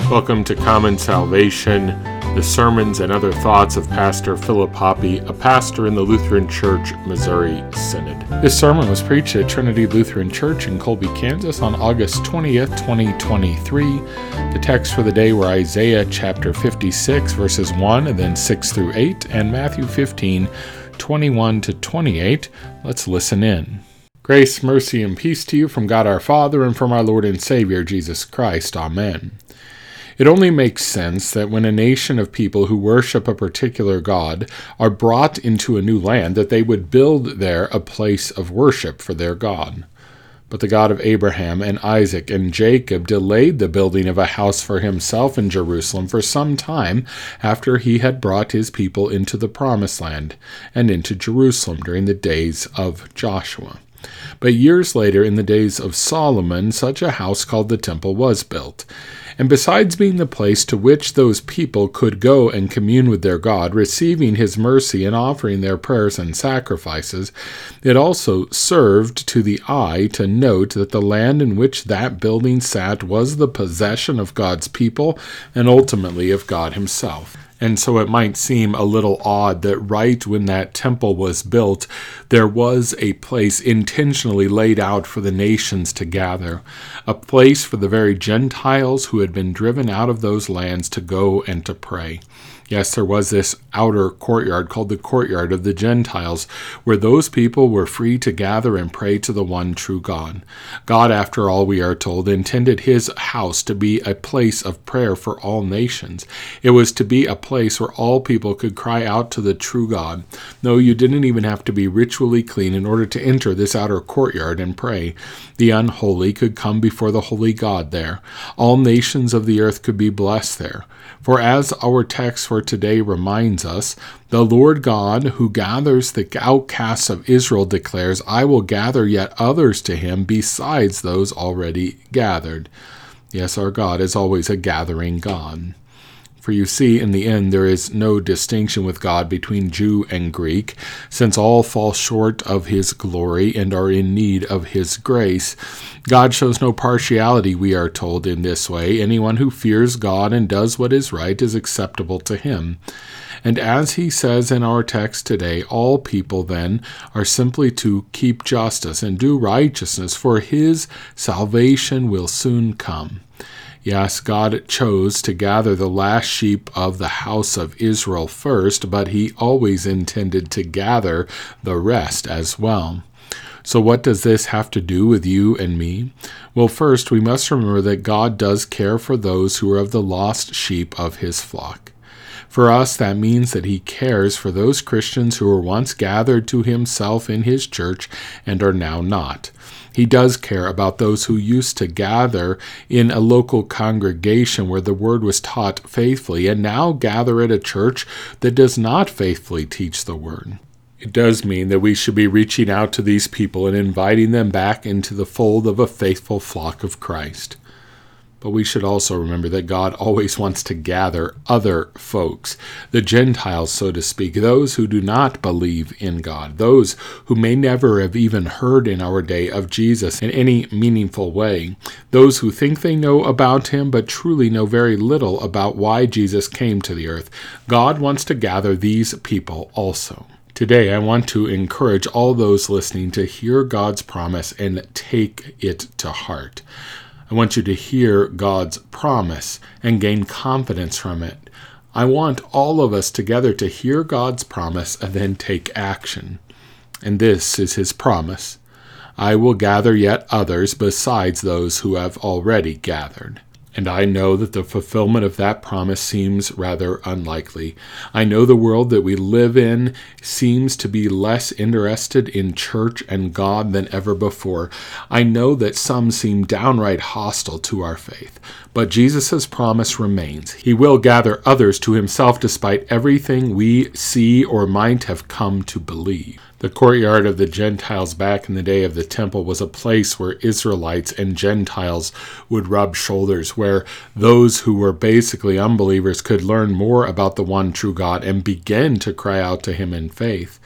Welcome to Common Salvation, the sermons and other thoughts of Pastor Philip Hoppe, a pastor in the Lutheran Church, Missouri Synod. This sermon was preached at Trinity Lutheran Church in Colby, Kansas on August 20th, 2023. The texts for the day were Isaiah chapter 56, verses 1 and then 6 through 8, and Matthew 15, 21 to 28. Let's listen in. Grace, mercy, and peace to you from God our Father and from our Lord and Savior Jesus Christ. Amen. It only makes sense that when a nation of people who worship a particular god are brought into a new land, that they would build there a place of worship for their God. But the God of Abraham and Isaac and Jacob delayed the building of a house for himself in Jerusalem for some time after he had brought his people into the Promised Land and into Jerusalem during the days of Joshua. But years later, in the days of Solomon, such a house called the Temple was built. And besides being the place to which those people could go and commune with their God, receiving his mercy and offering their prayers and sacrifices, it also served to the eye to note that the land in which that building sat was the possession of God's people and ultimately of God himself. And so it might seem a little odd that right when that temple was built, there was a place intentionally laid out for the nations to gather, a place for the very Gentiles who had been driven out of those lands to go and to pray. Yes, there was this outer courtyard called the courtyard of the Gentiles, where those people were free to gather and pray to the one true God. God, after all, we are told, intended his house to be a place of prayer for all nations. It was to be a place where all people could cry out to the true God. No, you didn't even have to be ritually clean in order to enter this outer courtyard and pray. The unholy could come before the holy God there. All nations of the earth could be blessed there. For as our text for today reminds us, the Lord God who gathers the outcasts of Israel declares, I will gather yet others to him besides those already gathered. Yes, our God is always a gathering God. For you see, in the end, there is no distinction with God between Jew and Greek, since all fall short of his glory and are in need of his grace. God shows no partiality, we are told, in this way. Anyone who fears God and does what is right is acceptable to him. And as he says in our text today, all people then are simply to keep justice and do righteousness, for his salvation will soon come. Yes, God chose to gather the last sheep of the house of Israel first, but he always intended to gather the rest as well. So what does this have to do with you and me? Well, first, we must remember that God does care for those who are of the lost sheep of his flock. For us, that means that he cares for those Christians who were once gathered to himself in his church and are now not. He does care about those who used to gather in a local congregation where the word was taught faithfully and now gather at a church that does not faithfully teach the word. It does mean that we should be reaching out to these people and inviting them back into the fold of a faithful flock of Christ. But we should also remember that God always wants to gather other folks, the Gentiles, so to speak, those who do not believe in God, those who may never have even heard in our day of Jesus in any meaningful way, those who think they know about him but truly know very little about why Jesus came to the earth. God wants to gather these people also. Today, I want to encourage all those listening to hear God's promise and take it to heart. I want you to hear God's promise and gain confidence from it. I want all of us together to hear God's promise and then take action. And this is his promise. I will gather yet others besides those who have already gathered. And I know that the fulfillment of that promise seems rather unlikely. I know the world that we live in seems to be less interested in church and God than ever before. I know that some seem downright hostile to our faith. But Jesus' promise remains. He will gather others to himself despite everything we see or might have come to believe. The courtyard of the Gentiles back in the day of the temple was a place where Israelites and Gentiles would rub shoulders, where those who were basically unbelievers could learn more about the one true God and begin to cry out to him in faith.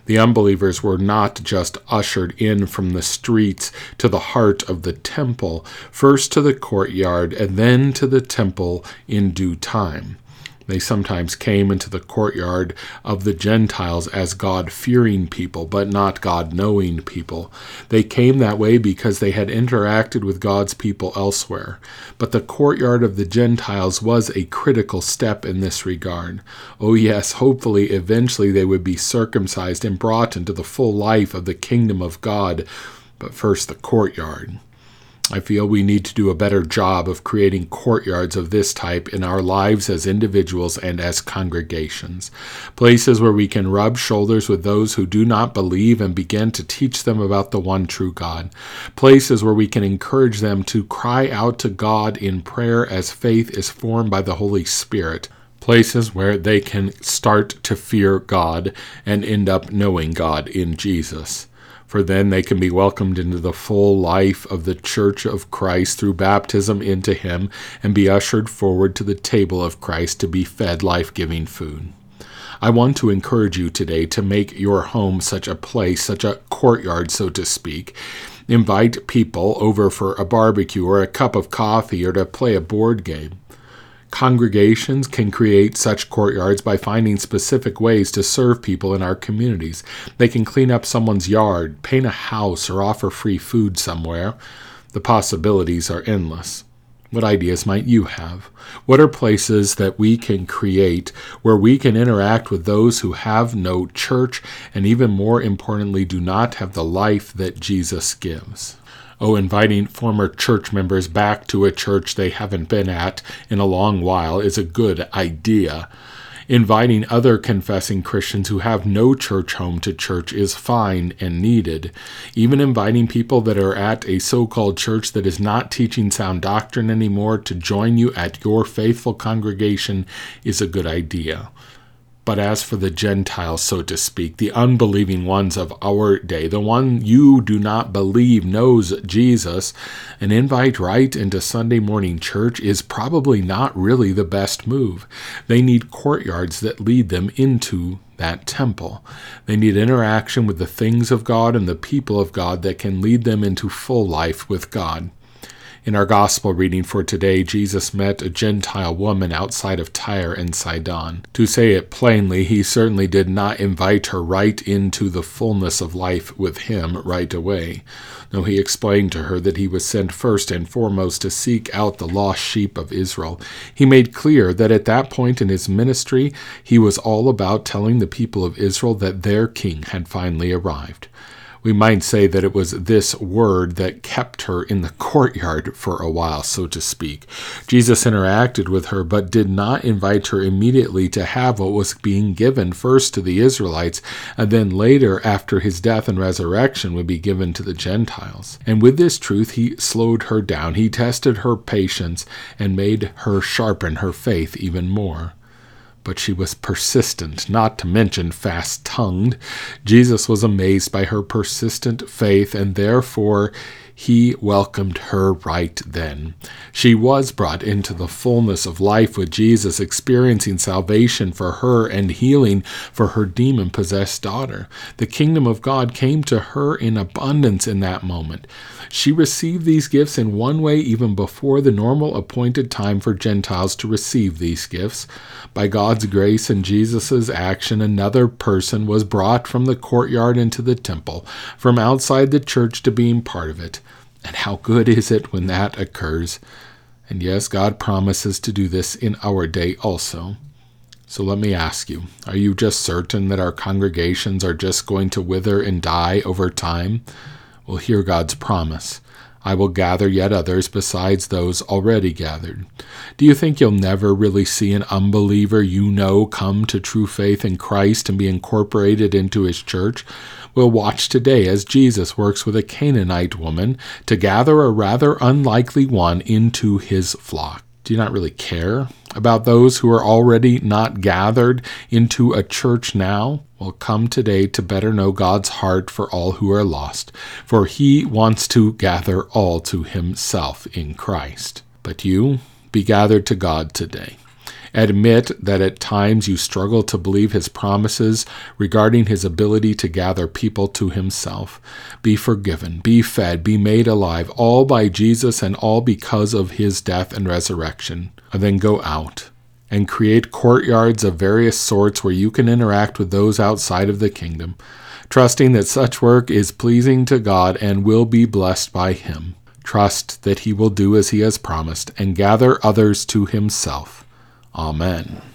The unbelievers were not just ushered in from the streets to the heart of the temple, first to the courtyard and then to the temple in due time. They sometimes came into the courtyard of the Gentiles as God-fearing people, but not God-knowing people. They came that way because they had interacted with God's people elsewhere. But the courtyard of the Gentiles was a critical step in this regard. Oh yes, hopefully, eventually they would be circumcised and brought into the full life of the kingdom of God. But first, the courtyard. I feel we need to do a better job of creating courtyards of this type in our lives as individuals and as congregations. Places where we can rub shoulders with those who do not believe and begin to teach them about the one true God. Places where we can encourage them to cry out to God in prayer as faith is formed by the Holy Spirit. Places where they can start to fear God and end up knowing God in Jesus. For then they can be welcomed into the full life of the Church of Christ through baptism into Him and be ushered forward to the table of Christ to be fed life-giving food. I want to encourage you today to make your home such a place, such a courtyard, so to speak. Invite people over for a barbecue or a cup of coffee or to play a board game. Congregations can create such courtyards by finding specific ways to serve people in our communities. They can clean up someone's yard, paint a house, or offer free food somewhere. The possibilities are endless. What ideas might you have? What are places that we can create where we can interact with those who have no church and, even more importantly, do not have the life that Jesus gives? Oh, inviting former church members back to a church they haven't been at in a long while is a good idea. Inviting other confessing Christians who have no church home to church is fine and needed. Even inviting people that are at a so-called church that is not teaching sound doctrine anymore to join you at your faithful congregation is a good idea. But as for the Gentiles, so to speak, the unbelieving ones of our day, the one you do not believe knows Jesus, an invite right into Sunday morning church is probably not really the best move. They need courtyards that lead them into that temple. They need interaction with the things of God and the people of God that can lead them into full life with God. In our gospel reading for today, Jesus met a Gentile woman outside of Tyre and Sidon. To say it plainly, he certainly did not invite her right into the fullness of life with him right away. No, he explained to her that he was sent first and foremost to seek out the lost sheep of Israel. He made clear that at that point in his ministry, he was all about telling the people of Israel that their king had finally arrived. We might say that it was this word that kept her in the courtyard for a while, so to speak. Jesus interacted with her, but did not invite her immediately to have what was being given first to the Israelites, and then later, after his death and resurrection, would be given to the Gentiles. And with this truth, he slowed her down. He tested her patience and made her sharpen her faith even more. But she was persistent, not to mention fast-tongued. Jesus was amazed by her persistent faith, and therefore he welcomed her right then. She was brought into the fullness of life with Jesus, experiencing salvation for her and healing for her demon-possessed daughter. The kingdom of God came to her in abundance in that moment. She received these gifts in one way even before the normal appointed time for Gentiles to receive these gifts. By God's grace and Jesus' action, another person was brought from the courtyard into the temple, from outside the church to being part of it. And how good is it when that occurs? And yes, God promises to do this in our day also. So let me ask you, are you just certain that our congregations are just going to wither and die over time? Well, hear God's promise. I will gather yet others besides those already gathered. Do you think you'll never really see an unbeliever you know come to true faith in Christ and be incorporated into his church? We'll watch today as Jesus works with a Canaanite woman to gather a rather unlikely one into his flock. Do you not really care about those who are already not gathered into a church now? Well, come today to better know God's heart for all who are lost, for he wants to gather all to himself in Christ. But you, be gathered to God today. Admit that at times you struggle to believe his promises regarding his ability to gather people to himself. Be forgiven, be fed, be made alive, all by Jesus and all because of his death and resurrection. And then go out and create courtyards of various sorts where you can interact with those outside of the kingdom, trusting that such work is pleasing to God and will be blessed by him. Trust that he will do as he has promised and gather others to himself. Amen.